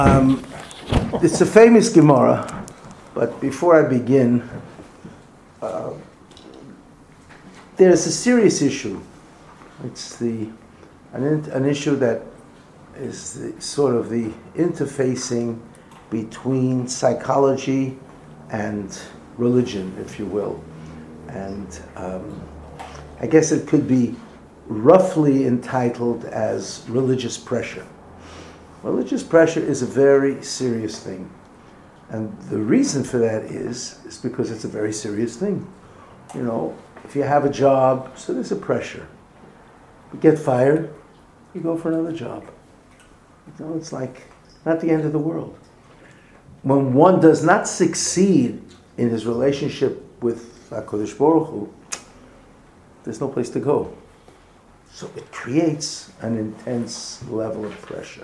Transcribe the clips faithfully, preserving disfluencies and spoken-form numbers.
Um, it's a famous Gemara, but before I begin, uh, there's a serious issue. It's the an, an issue that is the, sort of the interfacing between psychology and religion, if you will. And um, I guess it could be roughly entitled as religious pressure. Religious pressure is a very serious thing. And the reason for that is, is because it's a very serious thing. You know, if you have a job, so there's a pressure. You get fired, you go for another job. You know, it's like not the end of the world. When one does not succeed in his relationship with HaKadosh Baruch Hu, there's no place to go. So it creates an intense level of pressure.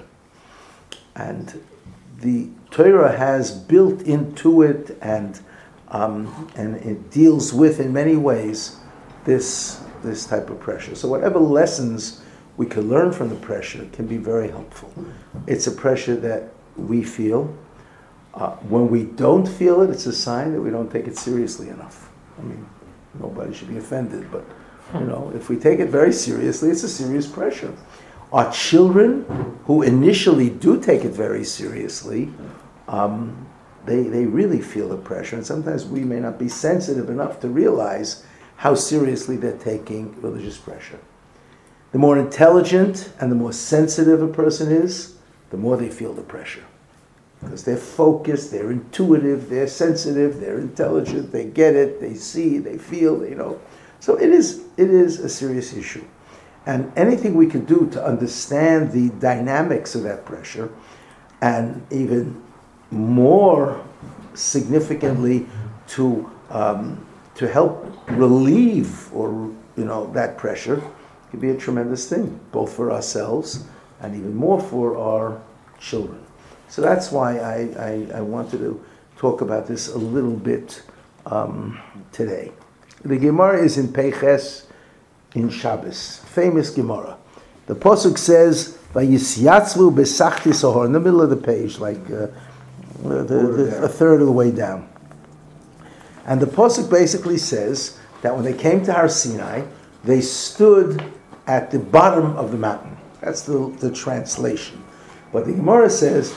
And the Torah has built into it and um, and it deals with, in many ways, this this type of pressure. So whatever lessons we can learn from the pressure can be very helpful. It's a pressure that we feel. Uh, when we don't feel it, it's a sign that we don't take it seriously enough. I mean, nobody should be offended, but you know, if we take it very seriously, it's a serious pressure. Our children, who initially do take it very seriously, um, they they really feel the pressure, and sometimes we may not be sensitive enough to realize how seriously they're taking religious pressure. The more intelligent and the more sensitive a person is, the more they feel the pressure. Because they're focused, they're intuitive, they're sensitive, they're intelligent, they get it, they see, they feel, you know. So it is it is a serious issue. And anything we can do to understand the dynamics of that pressure, and even more significantly to um, to help relieve or you know that pressure, could be a tremendous thing, both for ourselves and even more for our children. So that's why I, I, I wanted to talk about this a little bit um, today. The Gemara is in Peiches in Shabbos, famous Gemara. The Pasuk says, "Vayisyatzvu besachti sohor," in the middle of the page, like uh, the, the, a third of the way down. And the Pasuk basically says that when they came to Har Sinai, they stood at the bottom of the mountain. That's the, the translation. But the Gemara says,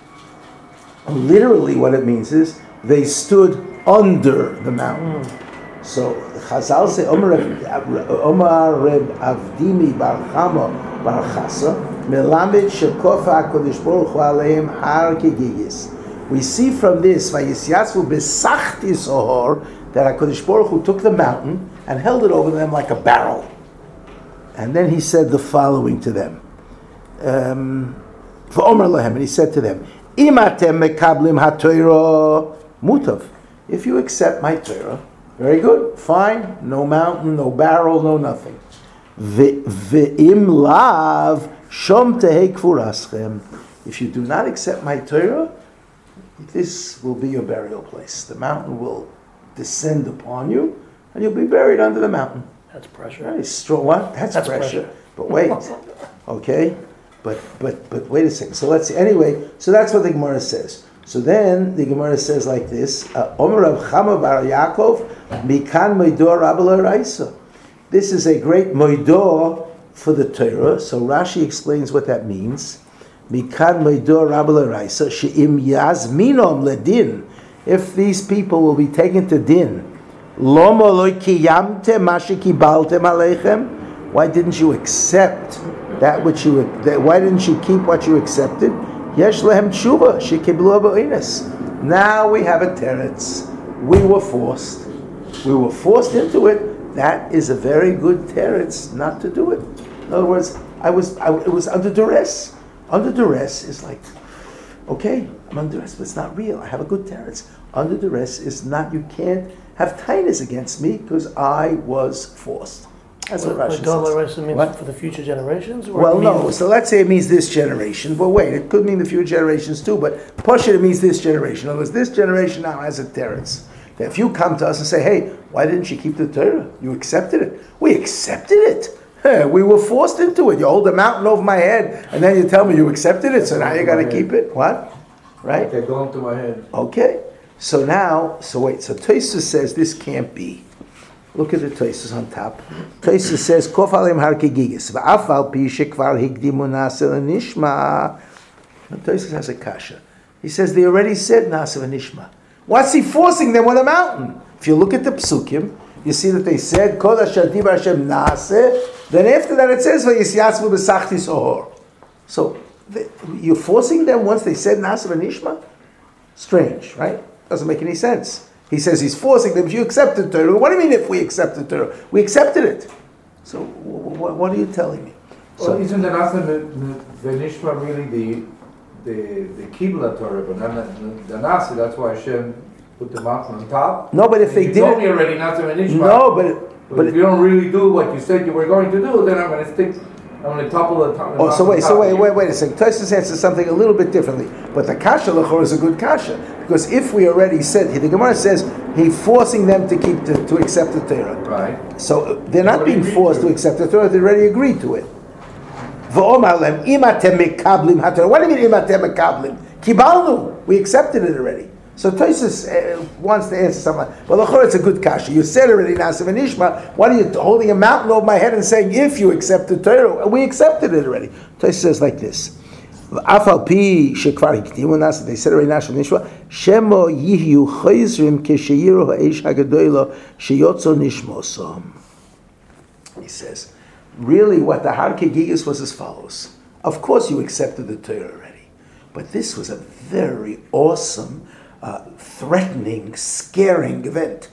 literally what it means is, they stood under the mountain. Mm. So Chazal say, Omar Reb Avdimi Bar Chama Bar Chasa, Melamed Shekofa HaKadosh Baruch Hu Aleim Har Kegigis. We see from this, Vayisyatzvu Besachti Sohor, that HaKadosh Baruch Hu took the mountain and held it over them like a barrel. And then he said the following to them. Um, V'Omer Lahem, and he said to them, Im atem mekablim haTorah mutav. If you accept my Torah, very good, fine, no mountain, no barrel, no nothing. Ve'im lav shom tehei kfuraschem. If you do not accept my Torah, this will be your burial place. The mountain will descend upon you, and you'll be buried under the mountain. That's pressure. Very strong. What? That's, That's pressure. pressure. But wait, okay. But but but wait a second. So let's see. Anyway, so that's what the Gemara says. So then the Gemara says like this: Omer Rav Chama Bar Yaakov Mikan Moidor Rabel Raisa. This is a great moidor for the Torah. So Rashi explains what that means. Mikan Moidor Rabel Raisa Sheim Yazminom Ledin. If these people will be taken to din, Lomo Lo Kiyamte Mashi Kibaltem Aleichem. Why didn't you accept that which you? That, why didn't you keep what you accepted? Yesh lehem tshuva shekiblu ba'ines. Now we have a teretz. We were forced. We were forced into it. That is a very good teretz not to do it. In other words, I was. I, it was under duress. Under duress is like, okay, I'm under duress, but it's not real. I have a good teretz. Under duress is not. You can't have tightness against me because I was forced. That's what, what Rashi says. Means what? For the future generations? Or well, no. So let's say it means this generation. But wait, it could mean the future generations too. But Pashut, it means this generation. In other words, this generation now has a teretz. That if you come to us and say, hey, why didn't you keep the Torah? You accepted it. We accepted it. Hey, we were forced into it. You hold a mountain over my head, and then you tell me you accepted it, so now you got to keep it. What? right? Okay, go into my head. Okay, so now, so wait, so Tosfos says this can't be. Look at the Tosfos on top. Tosfos says, Kof alim har kegigis, v'af al pi shekvar higdimu nasa l'nishma. Tosfos has a kasha. He says they already said nasa l'nishma. What's he forcing them on a mountain? If you look at the psukim, you see that they said, Kol asher dibar Hashem nasa, then after that it says, v'yisyasvu b'sachtis ohor. So, the, you're forcing them once they said nasa v'nishma? Strange, right? Doesn't make any sense. He says he's forcing them. If you accept the Torah, what do you mean if we accept the Torah? We accepted it. So w- w- what are you telling me? Well, So, isn't the nasa v'nishma really the the the kibla Torah, but not the, the nasa? That's why Hashem put the mountain on top. no, but if they you told didn't, me already nasa v'nishma. no, but But, but if you don't really do what you said you were going to do, then I'm going to stick. I'm going to topple the top. oh, so wait, so wait, wait, wait a second. Tosfos answers something a little bit differently. But the kasha lechor is a good kasha because if we already said, the Gemara says he's forcing them to keep the, to accept the Torah. Right. So they're They not already being agreed forced to to it. accept the Torah. They already agreed to it. V'omar lem im atem mekablim haTorah. What do you mean im atem mekablim? Kibalnu. We accepted it already. So Tosfos uh, wants to answer something. Well, lechor, it's a good kasha. You said already nasa v'nishma. What are you holding a mountain over my head and saying if you accept the Torah? We accepted it already. Tosfos says like this. Afal pi shekvar hikdimu nasa. They said already nasa v'nishma. Shemo yihyu chayzrim kesheyiru ha'esh hagadoylo sheyotzo nishmosom. He says, really what the Har Kegigis was as follows. Of course you accepted the Torah already. But this was a very awesome, uh, threatening, scaring event.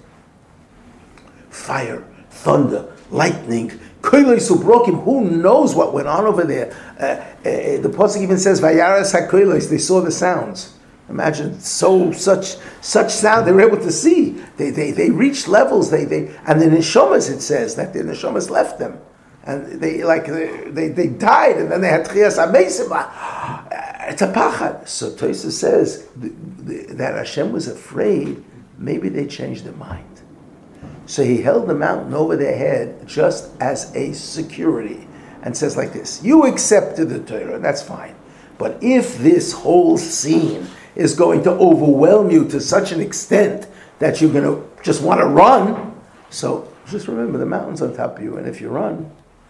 Fire, thunder, lightning, koilos ubrokim, who knows what went on over there. Uh, uh, the Pasuk even says, Vayaras hakoilos, they saw the sounds. Imagine so such such sound they were able to see. They they, they reached levels. They they and the neshamas, it says that the neshamas left them, and they like they they, they died, and then they had tchias amesim. It's a pachad. So Tosfos says the, the, that Hashem was afraid. Maybe they changed their mind. So he held the mountain over their head just as a security, and says like this: you accepted the Torah, and that's fine. But if this whole scene is going to overwhelm you to such an extent that you're going to just want to run, so just remember the mountain's on top of you, and if you run.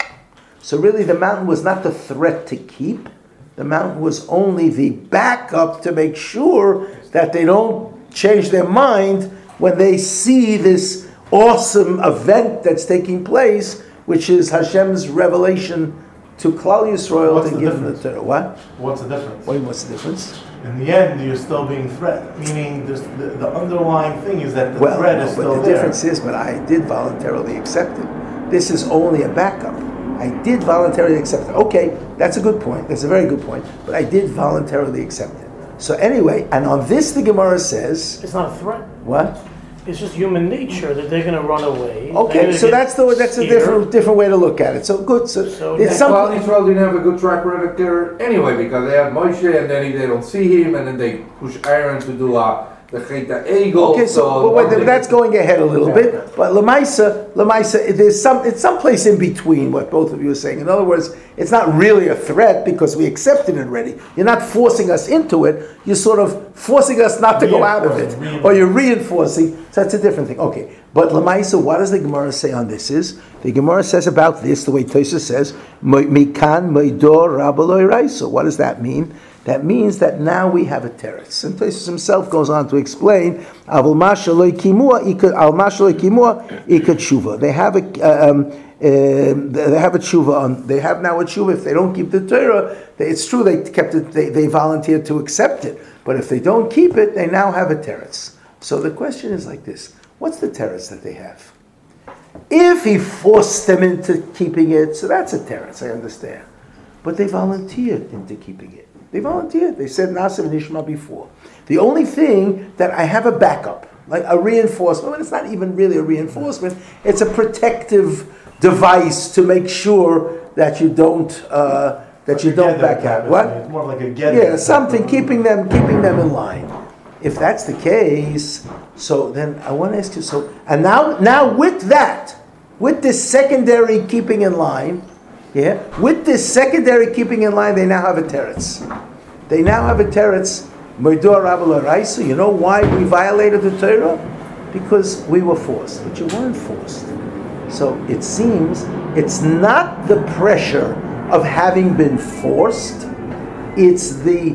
So really the mountain was not the threat to keep, the mountain was only the backup to make sure that they don't change their mind when they see this awesome event that's taking place, which is Hashem's revelation to Klal Yisrael What's to the give them the difference? Torah. What? What's the difference? Wait, what's the difference? In the end, you're still being threatened. Meaning, there's, the, the underlying thing is that the Well, threat no, is but still the there. difference is, but I did voluntarily accept it. This is only a backup. I did voluntarily accept it. Okay, that's a good point. That's a very good point. But I did voluntarily accept it. So anyway, and on this the Gemara says, It's not a threat. what? It's just human nature that they're going to run away. They're Okay, gonna so get that's the that's a scared. different different way to look at it. So good. So, So it's that's some, Well, Israel didn't have a good track record there anyway because they had Moshe and then they don't see him and then they push Aaron to do uh, the Cheta Egel. okay, so but wait, that's going ahead a little Yeah. bit. But Lamaisa, Lamaisa, there's some it's someplace in between what both of you are saying. In other words, it's not really a threat because we accepted it already. You're not forcing us into it. You're sort of forcing us not to go out of it, Reinforcing, or you're reinforcing. So that's a different thing. Okay, but Lamaisa, what does the Gemara say on this? Is the Gemara says about this the way Tosfos says, "Mikan meidor rabaloi raiso." What does that mean? That means that now we have a teretz. And Tosfos himself goes on to explain, "Avol mashaloi kimua ikad al mashaloi kimua ikad tshuva." They have a uh, um, uh, they have a tshuva on. They have now a tshuva. If they don't keep the Torah, they, it's true they kept it. They, they volunteered to accept it. But if they don't keep it, they now have a teretz. So the question is like this: what's the teretz that they have? If he forced them into keeping it, so that's a teretz. I understand. But they volunteered into keeping it. They volunteered. They said Nasa v'nishma before. The only thing that I have a backup, like a reinforcement, but it's not even really a reinforcement, it's a protective device to make sure that you don't uh, that Like you a don't get back type out. of What? thing. It's more like a get Yeah, something keeping them keeping them in line. If that's the case, so then I want to ask you. So and now now with that, with this secondary keeping in line. Yeah, with this secondary keeping in line, they now have a teretz. They now have a teretz. Moidor Rabba L'Oraisa, you know why we violated the Torah? Because we were forced, but you weren't forced. So it seems it's not the pressure of having been forced, it's the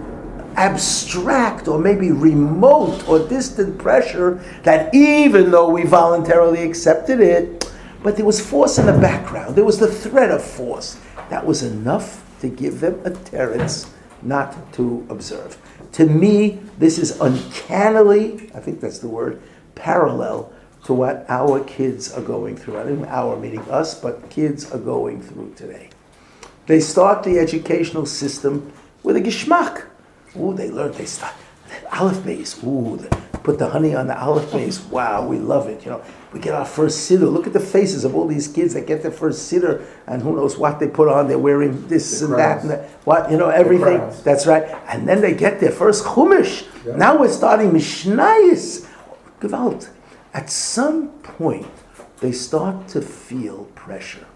abstract or maybe remote or distant pressure that even though we voluntarily accepted it, but there was force in the background. There was the threat of force. That was enough to give them a teretz not to observe. To me, this is uncannily, I think that's the word, parallel to what our kids are going through. I don't mean our meaning us, but kids are going through today. They start the educational system with a geschmack. Ooh, they learn, they start aleph beis. Ooh, they put the honey on the aleph beis. Wow, we love it. You know, we get our first siddur. Look at the faces of all these kids that get their first siddur, and who knows what they put on. They're wearing this The and crowns. that and that. What, you know, everything. crowns. That's right. And then they get their first chumash. Yeah. Now we're starting mishnayos. Gewalt. At some point, they start to feel pressure.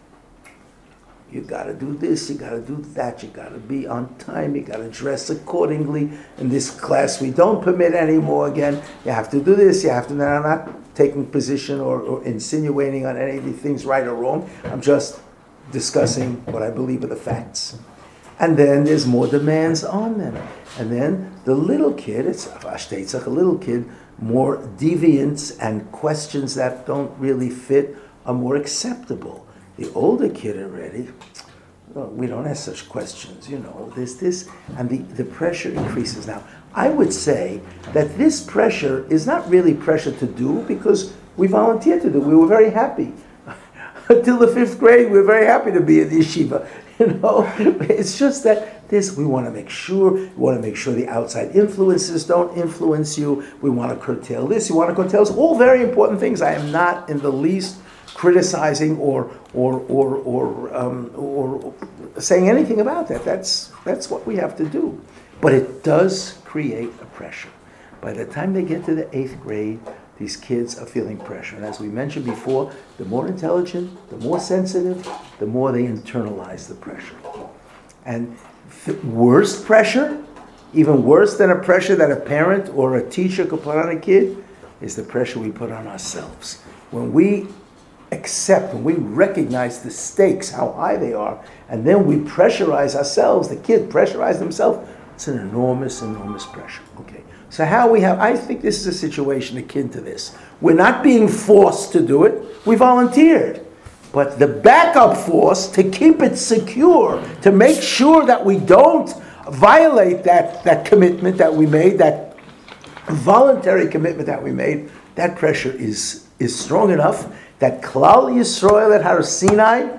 You got to do this, you got to do that, you got to be on time, you got to dress accordingly. In this class, we don't permit anymore again. You have to do this, you have to, now I'm not taking position or, or insinuating on any of these things right or wrong. I'm just discussing what I believe are the facts. And then there's more demands on them. And then the little kid, it's a little kid, more deviants and questions that don't really fit are more acceptable. The older kid already, well, we don't ask such questions, you know, there's this, and the, the pressure increases. Now, I would say that this pressure is not really pressure to do because we volunteered to do. We were very happy. Until the fifth grade, we were very happy to be in the yeshiva. You know, it's just that this, we want to make sure, we want to make sure the outside influences don't influence you. We want to curtail this, you want to curtail this. All very important things. I am not in the least criticizing or or or or um, or saying anything about that. That's that's what we have to do. But it does create a pressure. By the time they get to the eighth grade, these kids are feeling pressure. And as we mentioned before, the more intelligent, the more sensitive, the more they internalize the pressure. And f- worst pressure, even worse than a pressure that a parent or a teacher could put on a kid, is the pressure we put on ourselves. When we accept, when we recognize the stakes, how high they are, and then we pressurize ourselves, the kid pressurizes themselves, it's an enormous, enormous pressure. Okay. So how we have, I think this is a situation akin to this. We're not being forced to do it, we volunteered. But the backup force to keep it secure, to make sure that we don't violate that, that commitment that we made, that voluntary commitment that we made, that pressure is, is strong enough that Klal Yisrael at Har Sinai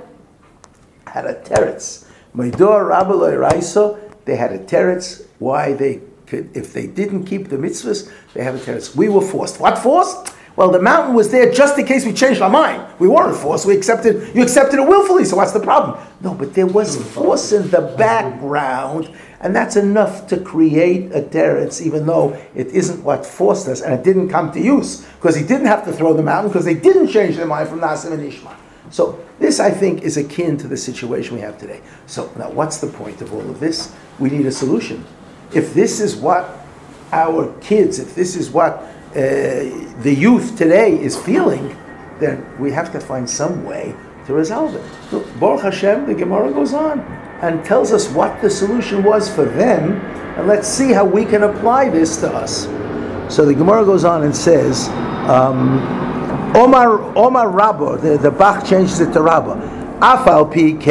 had a teretz. Moidor Rabba L'Oraisa, they had a teretz. Why they could, if they didn't keep the mitzvahs, they have a teretz. We were forced. What forced? Well, the mountain was there just in case we changed our mind. We weren't forced. We accepted. You accepted it willfully. So what's the problem? No, but there was force in the background, and that's enough to create a teretz, even though it isn't what forced us, and it didn't come to use because he didn't have to throw the mountain because they didn't change their mind from Nasim and Ishma. So this, I think, is akin to the situation we have today. So now, what's the point of all of this? We need a solution. If this is what our kids, if this is what uh, the youth today is feeling, then we have to find some way to resolve it. Look, Baruch Hashem, the Gemara goes on and tells us what the solution was for them, and let's see how we can apply this to us. So the Gemara goes on and says, um, Omar Omar Rabba, the, the Bach changes it to Rabba. Afal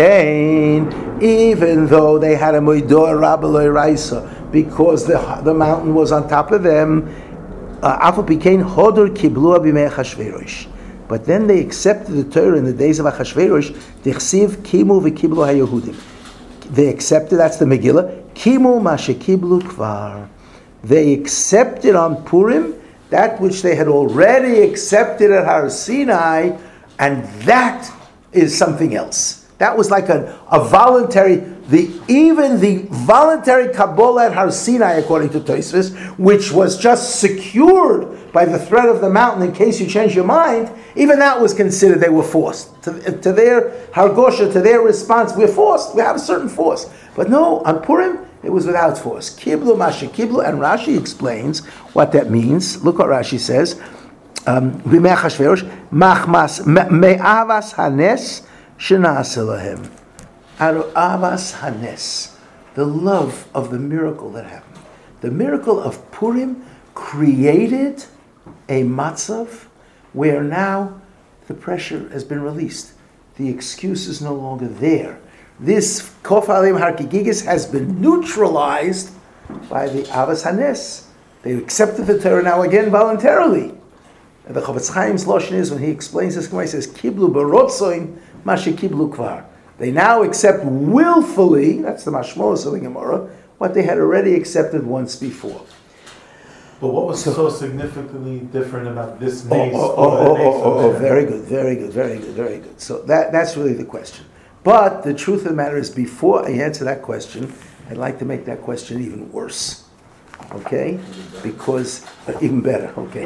Pikain, even though they had a Moidor Rabba L'Oraisa, because the the mountain was on top of them, Afal Pikain Hodor Kiblua B'mei Achashverosh. But then they accepted the Torah in the days of Achashverosh. Dichsiv Kimu v'Kiblu HaYehudim. They accepted. That's the Megillah. Kimu Mashekiblu Kvar. They accepted on Purim that which they had already accepted at Har Sinai, and that is something else. That was like a, a voluntary, the even the voluntary Kabbalah at Har Sinai, according to Tosfos, which was just secured by the threat of the mountain in case you change your mind, even that was considered they were forced. To, to their Hargosha, to their response, we're forced, we have a certain force. But no, on Purim, It was without force. Kiblu masha kiblu, and Rashi explains what that means. Look what Rashi says. Um, Machmas me'avas hanes shena'aseh lahem. Out of avas hanes, the love of the miracle that happened. The miracle of Purim created a matzav where now the pressure has been released. The excuse is no longer there. This Kof Alim Harkigigis has been neutralized by the Avas Hanes. They accepted the Torah now again voluntarily. And the Chofetz Chaim's Lashon is, when he explains this, he says, Kiblu barotzoin mashe kiblu kvar. They now accept willfully, that's the mashmos of the Gemara, what they had already accepted once before. But what was so, so significantly different about this mace? Oh, oh, oh, oh, oh, oh, very good, very good, very good, very good. So that, that's really the question. But the truth of the matter is, before I answer that question, I'd like to make that question even worse. Okay? Because, uh, even better, okay.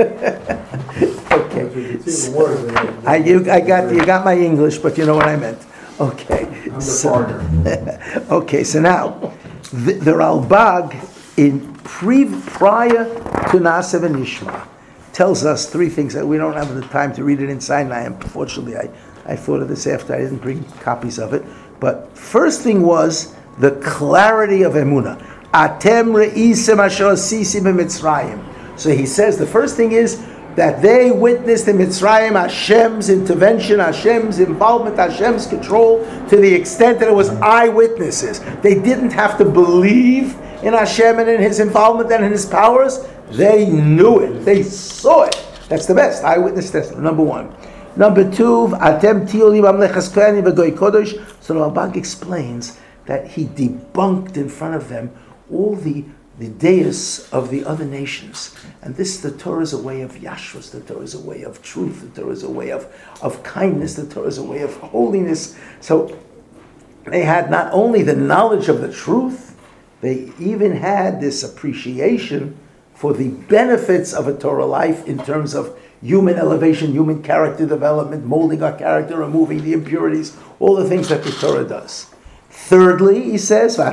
Okay. I, you, I got, you got my English, but you know what I meant. Okay. I'm the So, foreigner. okay, so now, the, the Ralbag, in pre, prior to Naasav and Nishma, tells us three things that we don't have the time to read it inside, and I unfortunately I, I thought of this after I didn't bring copies of it. But first thing was the clarity of Emunah. Atem re'isem asher asisim b'Mitzrayim. So he says the first thing is that they witnessed in Mitzrayim Hashem's intervention, Hashem's involvement, Hashem's control, to the extent that it was eyewitnesses. They didn't have to believe in Hashem and in His involvement and in His powers. They knew it. They saw it. That's the best eyewitness testimony. Number one. Number two, Atem Tioli Mamlechas Kohanim v'Goy Kodesh. So the Rambam explains that he debunked in front of them all the the deis of the other nations. And this, the Torah is a way of yashrus, the Torah is a way of truth, the Torah is a way of, of kindness, the Torah is a way of holiness. So they had not only the knowledge of the truth, they even had this appreciation for the benefits of a Torah life in terms of human elevation, human character development, molding our character, removing the impurities, all the things that the Torah does. Thirdly, he says, so the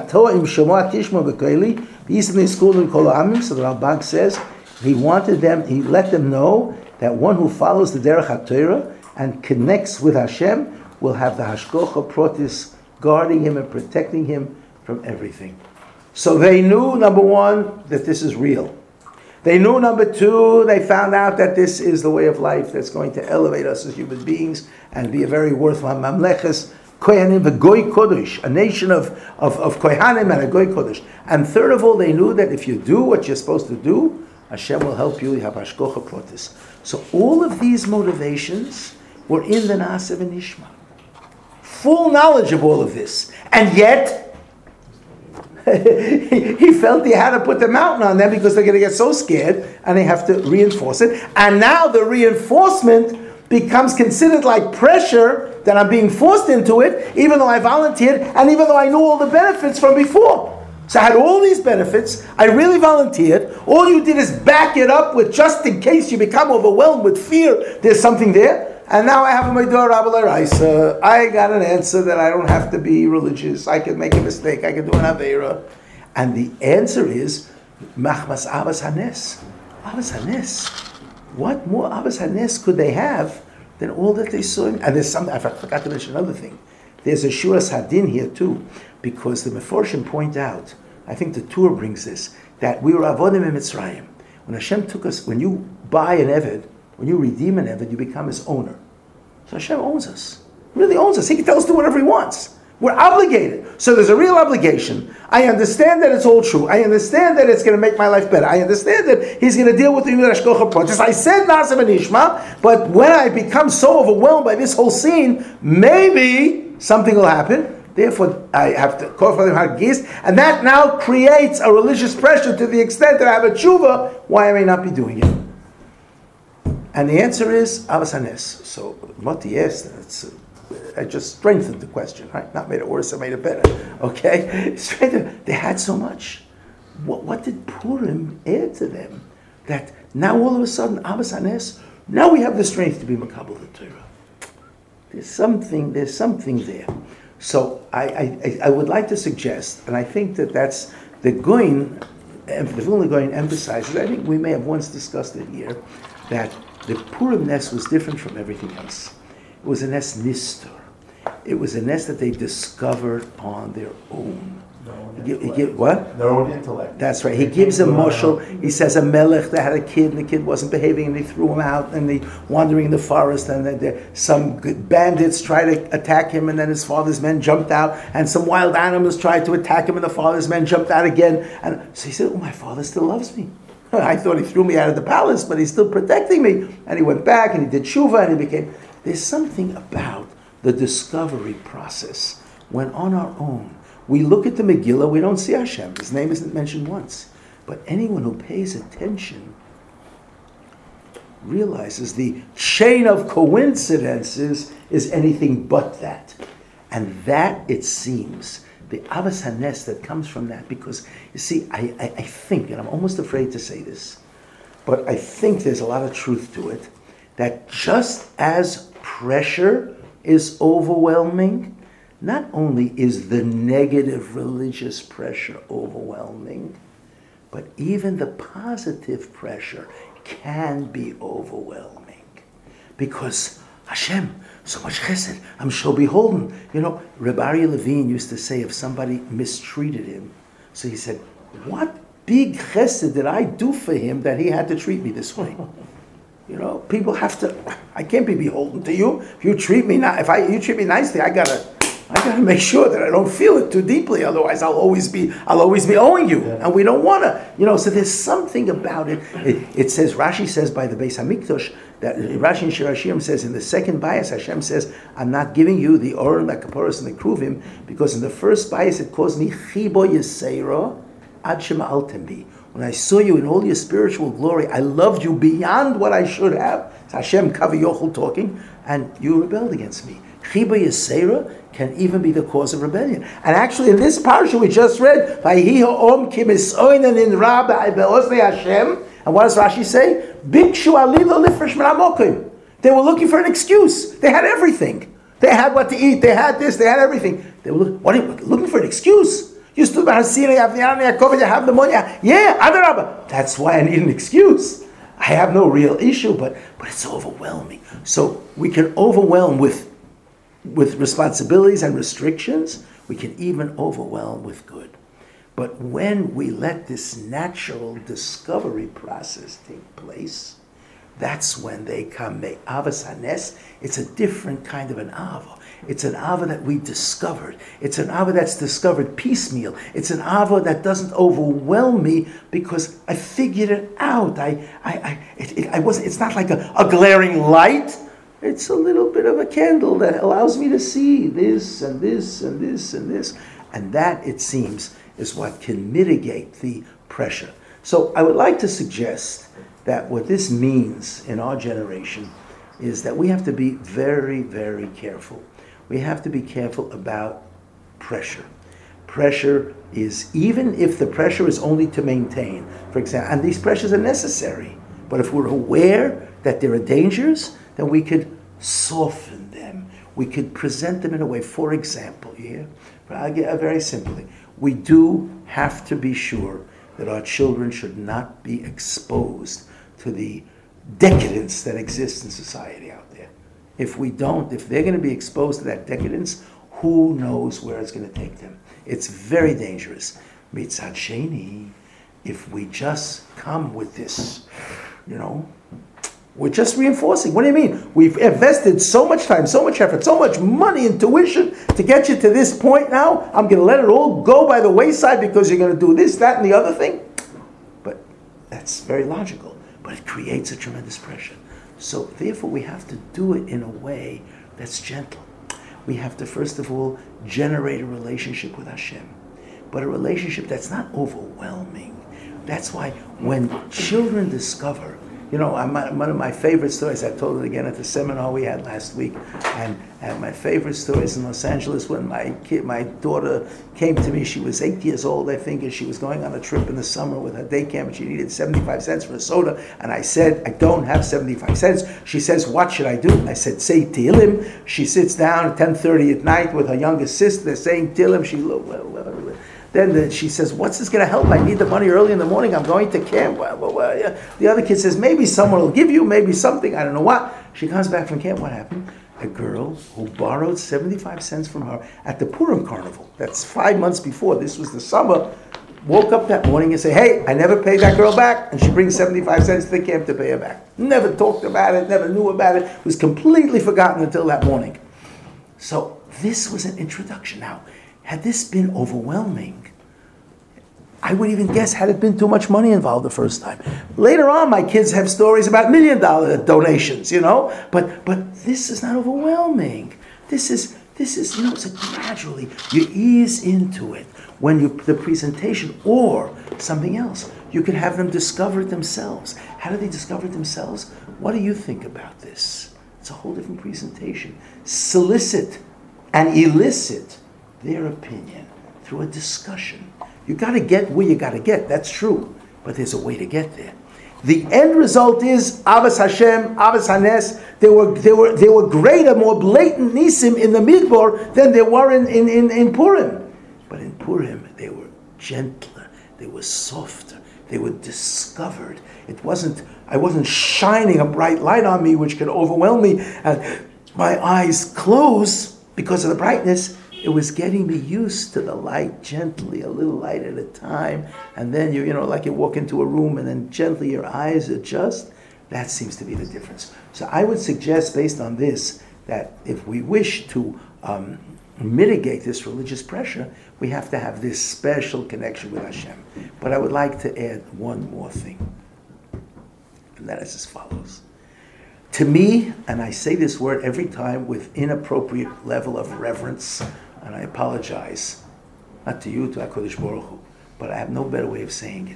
Rambam says, he wanted them, he let them know that one who follows the Derech HaTorah and connects with Hashem will have the Hashgocha Protis guarding him and protecting him from everything. So they knew, number one, that this is real. They knew, number two, they found out that this is the way of life that's going to elevate us as human beings and be a very worthwhile mamleches, Kohanim v'Goy Kodesh, a nation of, of, of Kohanim and a Goy Kodesh. And third of all, they knew that if you do what you're supposed to do, Hashem will help you, you have Hashgocha Protis. So all of these motivations were in the Naasav and Nishma. Full knowledge of all of this. And yet, he felt he had to put the mountain on them because they're going to get so scared and they have to reinforce it. And now the reinforcement becomes considered like pressure that I'm being forced into it, even though I volunteered and even though I knew all the benefits from before. So I had all these benefits, I really volunteered, all you did is back it up with just in case you become overwhelmed with fear, there's something there. And now I have a Meidor Rabbi Raisa. I got an answer that I don't have to be religious. I can make a mistake. I can do an Aveira. And the answer is Machmas Avas Hanes. Avas Hanes. What more Avas Hanes could they have than all that they saw? And there's some, I forgot to mention another thing. There's a Shuras Hadin here too, because the Meforshim point out, I think the Torah brings this, that we were Avodim in Mitzrayim. When Hashem took us, when you buy an Eved, when you redeem an Eved, you become his owner. So Hashem owns us. He really owns us. He can tell us to do whatever he wants. We're obligated. So there's a real obligation. I understand that it's all true. I understand that it's going to make my life better. I understand that he's going to deal with the Hashgocha Protis. I said Naasav and Nishma, but when I become so overwhelmed by this whole scene, maybe something will happen. Therefore, I have to call for them Hargis, and that now creates a religious pressure to the extent that I have a tshuva. Why I may not be doing it? And the answer is Avas Hanes. So Moti asked, it's, uh, I just strengthened the question, right? Not made it worse, I made it better. Okay? Strengthened. They had so much. What, what did Purim add to them? That now all of a sudden, Avas Hanes, now we have the strength to be Makabel the Torah. There's something, there's something there. So I, I, I would like to suggest, and I think that that's the Goin, the Vilna Goin emphasizes, I think we may have once discussed it here, that the Purim Nest was different from everything else. It was a Nest Nistor. It was a nest that they discovered on their own. He, he give, what? Their own intellect. That's right. He gives a mushal. He says a melech that had a kid, and the kid wasn't behaving, and they threw him out, and they wandering in the forest, and then the, some good bandits tried to attack him, and then his father's men jumped out, and some wild animals tried to attack him, and the father's men jumped out again. And so he said, "Oh, my father still loves me. I thought he threw me out of the palace, but he's still protecting me." And he went back, and he did tshuva, and he became. There's something about the discovery process when on our own. We look at the Megillah, we don't see Hashem. His name isn't mentioned once. But anyone who pays attention realizes the chain of coincidences is anything but that. And that, it seems, the Avos HaNes that comes from that, because, you see, I, I, I think, and I'm almost afraid to say this, but I think there's a lot of truth to it, that just as pressure is overwhelming, not only is the negative religious pressure overwhelming, but even the positive pressure can be overwhelming. Because Hashem, so much chesed, I'm so beholden. You know, Reb Aryeh Levine used to say if somebody mistreated him, so he said, what big chesed did I do for him that he had to treat me this way? You know, people have to, I can't be beholden to you. If you treat me, not, if I, you treat me nicely, I gotta, I got to make sure that I don't feel it too deeply. Otherwise, I'll always be, I'll always be owing you, yeah. And we don't want to, you know. So there's something about it. It, it says, Rashi says by the Beis Hamikdash that Rashi in Shir Hashirim says in the second bias, Hashem says, I'm not giving you the Or, the Kaporos, and the Kruvim because in the first bias it caused me chibo yisera ad shema'altem bi. When I saw you in all your spiritual glory, I loved you beyond what I should have. It's Hashem Kaviyochel talking, and you rebelled against me. Chiba Yisera can even be the cause of rebellion. And actually, in this parsha we just read, Vayhi ki misoinen in Rabbi be'osnei Hashem. And what does Rashi say? Bikshu alilo lifresh min hamokim. They were looking for an excuse. They had everything. They had what to eat. They had this. They had everything. They were looking, what are you, looking for an excuse. You stood by Hasina, you have the Anna, Yaakov, you have the money. Yeah, Adarabba. That's why I need an excuse. I have no real issue, but but it's overwhelming. So we can overwhelm with with responsibilities and restrictions. We can even overwhelm with good. But when we let this natural discovery process take place, that's when they come. Avos HaNes, it's a different kind of an ava. It's an ava that we discovered. It's an ava that's discovered piecemeal. It's an ava that doesn't overwhelm me because I figured it out. I, I, I, it, it, I wasn't. It's not like a, a glaring light. It's a little bit of a candle that allows me to see this and this and this and this. And that, it seems, is what can mitigate the pressure. So I would like to suggest that what this means in our generation is that we have to be very, very careful. We have to be careful about pressure. Pressure is, even if the pressure is only to maintain, for example, and these pressures are necessary, but if we're aware that there are dangers, then we could soften them. We could present them in a way, for example, yeah? Very simply, we do have to be sure that our children should not be exposed to the decadence that exists in society out there. If we don't, if they're going to be exposed to that decadence, who knows where it's going to take them? It's very dangerous. Mitzad Sheni, if we just come with this, you know, we're just reinforcing. What do you mean? We've invested so much time, so much effort, so much money and tuition to get you to this point now. I'm going to let it all go by the wayside because you're going to do this, that, and the other thing. But that's very logical. But it creates a tremendous pressure. So therefore we have to do it in a way that's gentle. We have to, first of all, generate a relationship with Hashem. But a relationship that's not overwhelming. That's why when children discover, You know, I'm, one of my favorite stories, I told it again at the seminar we had last week, and, and my favorite stories in Los Angeles when my kid, my daughter came to me, she was eight years old, I think, and she was going on a trip in the summer with her day camp, and she needed seventy-five cents for a soda, and I said, I don't have seventy-five cents. She says, what should I do? I said, say Tehillim. She sits down at ten thirty at night with her youngest sister, they're saying Tehillim. She well, well, well, Then the, she says, what's this going to help? I need the money early in the morning. I'm going to camp. Well, well, well, yeah. The other kid says, maybe someone will give you, maybe something. I don't know what. She comes back from camp. What happened? A girl who borrowed seventy-five cents from her at the Purim Carnival. That's five months before. This was the summer. Woke up that morning and said, hey, I never paid that girl back. And she brings seventy-five cents to the camp to pay her back. Never talked about it, never knew about it. It was completely forgotten until that morning. So this was an introduction. Now, had this been overwhelming, I would even guess had it been too much money involved the first time. Later on, my kids have stories about million dollar donations, you know, but but this is not overwhelming. This is this is you know, it's a gradually you ease into it when you the presentation or something else. You can have them discover it themselves. How do they discover it themselves? What do you think about this? It's a whole different presentation. Solicit and elicit their opinion through a discussion. You got to get where you got to get. That's true, but there's a way to get there. The end result is Avos Hashem, Avos Hanes. There were there were there were greater, more blatant nisim in the Midbar than there were in, in, in, in Purim. But in Purim, they were gentler, they were softer, they were discovered. It wasn't I wasn't shining a bright light on me, which could overwhelm me, and my eyes close because of the brightness. It was getting me used to the light gently, a little light at a time. And then, you you know, like you walk into a room and then gently your eyes adjust. That seems to be the difference. So I would suggest, based on this, that if we wish to um, mitigate this religious pressure, we have to have this special connection with Hashem. But I would like to add one more thing. And that is as follows. To me, and I say this word every time with inappropriate level of reverence, and I apologize, not to you, to HaKadosh Baruch Hu, but I have no better way of saying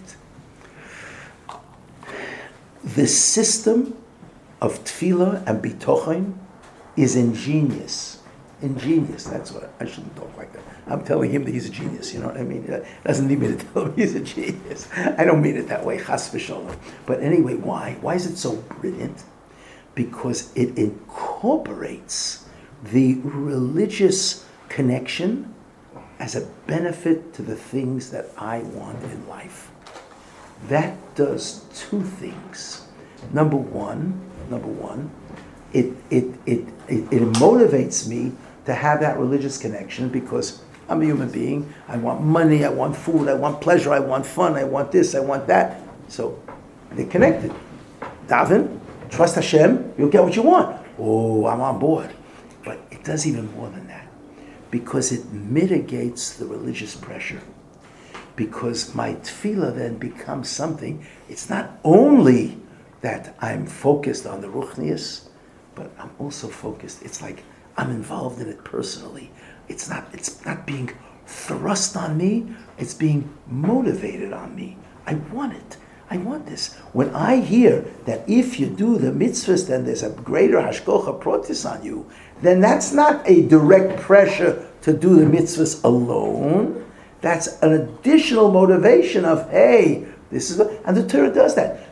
it. The system of tefillah and bitochen is ingenious. Ingenious, that's what, I shouldn't talk like that. I'm telling him that he's a genius, you know what I mean? He doesn't need me to tell him he's a genius. I don't mean it that way, chas v'sholom. But anyway, why? Why is it so brilliant? Because it incorporates the religious connection as a benefit to the things that I want in life. That does two things. Number one, number one, it it it it, it motivates me to have that religious connection because I'm a human being. I want money, I want food, I want pleasure, I want fun, I want this, I want that. So they're connected. Daven, trust Hashem, you'll get what you want. Oh, I'm on board. But it does even more than that. Because it mitigates the religious pressure. Because my tefillah then becomes something, it's not only that I'm focused on the ruchnius, but I'm also focused, it's like I'm involved in it personally. It's not, it's not being thrust on me, it's being motivated on me. I want it. I want this. When I hear that if you do the mitzvahs, then there's a greater hashkocha protis on you, then that's not a direct pressure to do the mitzvahs alone. That's an additional motivation of, hey, this is, and the Torah does that.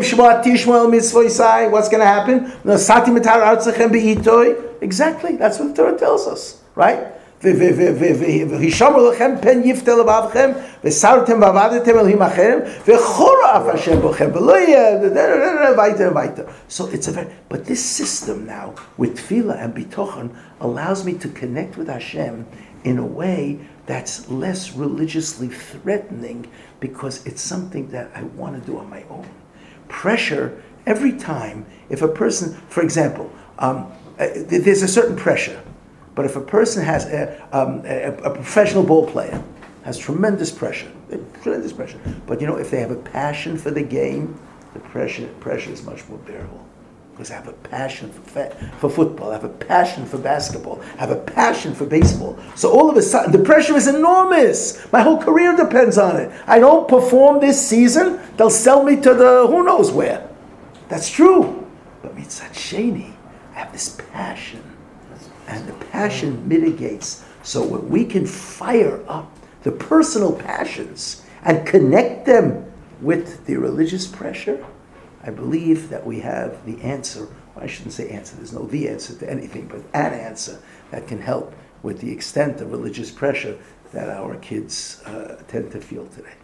What's going to happen? Exactly, that's what the Torah tells us, right? So it's a very, but this system now with tefillah and bitochen allows me to connect with Hashem in a way that's less religiously threatening because it's something that I want to do on my own. Pressure, every time, if a person, for example, um, there's a certain pressure. But if a person has a, um, a, a professional ball player, has tremendous pressure, tremendous pressure. But you know, if they have a passion for the game, the pressure pressure is much more bearable. Because I have a passion for fa- for football, I have a passion for basketball, I have a passion for baseball. So all of a sudden, the pressure is enormous. My whole career depends on it. I don't perform this season, they'll sell me to the who knows where. That's true. But mitzat sheni, I have this passion. And the passion mitigates. So when we can fire up the personal passions and connect them with the religious pressure, I believe that we have the answer. Well, I shouldn't say answer, there's no the answer to anything, but an answer that can help with the extent of religious pressure that our kids uh, tend to feel today.